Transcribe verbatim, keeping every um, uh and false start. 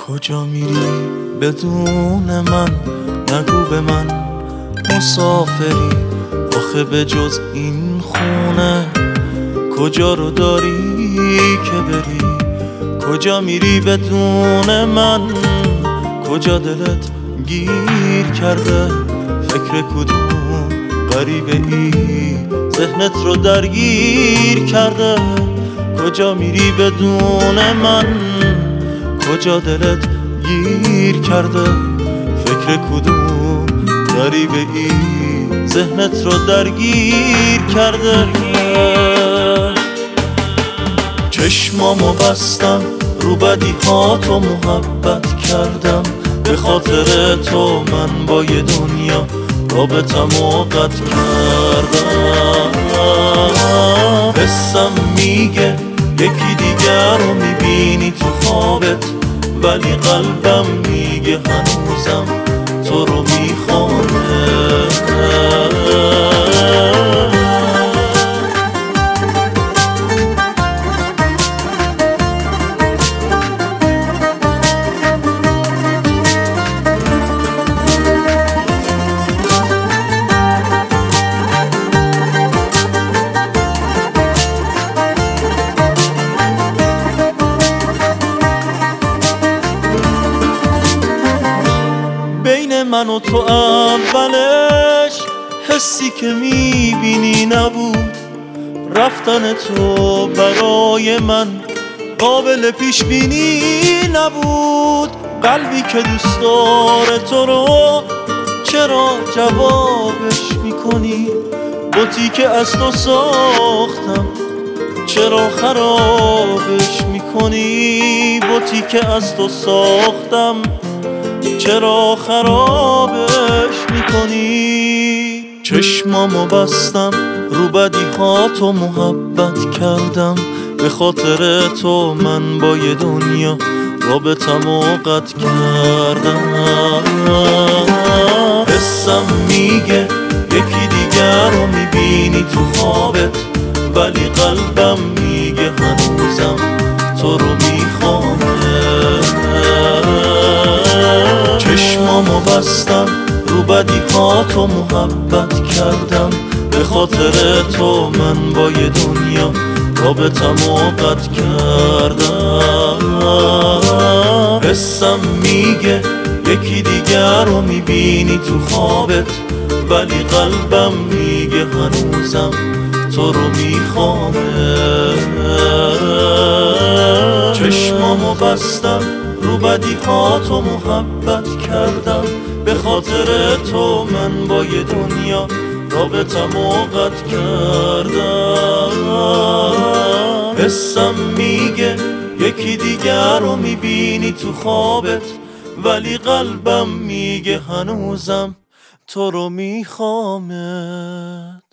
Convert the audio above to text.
کجا میری بدون من؟ نگو به من مسافری، آخه به جز این خونه کجا رو داری که بری؟ کجا میری بدون من؟ کجا دلت گیر کرده؟ فکر کدوم غریبه ای ذهنت رو درگیر کرده؟ کجا میری بدون من؟ کجا دلت گیر کرده؟ فکر کدوم غریبه ای ذهنت رو درگیر کرده؟ چشمامو بستم رو بدی ها تو محبت کردم، به خاطر تو من با یه دنیا رابطمو قطع کردم. حسم میگه یکی دیگر رو میبینی تو خوابت، ولی قلبم میگه هنوزم تو رو میخوامه. بین من و تو اولش حسی که میبینی نبود، رفتن تو برای من قابل پیش بینی نبود. قلبی که دوست داره تو رو چرا جوابش میکنی؟ بوتی که از تو ساختم چرا خرابش میکنی؟ بوتی که از تو ساختم چرا خرابش میکنی؟ چشمامو بستم رو بدی ها تو محبت کردم، به خاطر تو من با یه دنیا رابطمو قطع کردم. حسم میگه یکی دیگر رو میبینی تو خوابت، ولی قلبم میگه هنوزم تو رو میخوامه. چشمامو بستم رو بدی ها تو محبت کردم، به خاطر تو من با یه دنیا رابطمو قطع کردم. حسم میگه یکی دیگر رو میبینی تو خوابت، ولی قلبم میگه هنوزم تو رو میخوامه. چشمامو بستم رو بدی ها تو محبت کردم، به خاطر تو من با یه دنیا رابطمو قطع کردم. حسم میگه یکی دیگر رو میبینی تو خوابت، ولی قلبم میگه هنوزم تو رو میخوامه.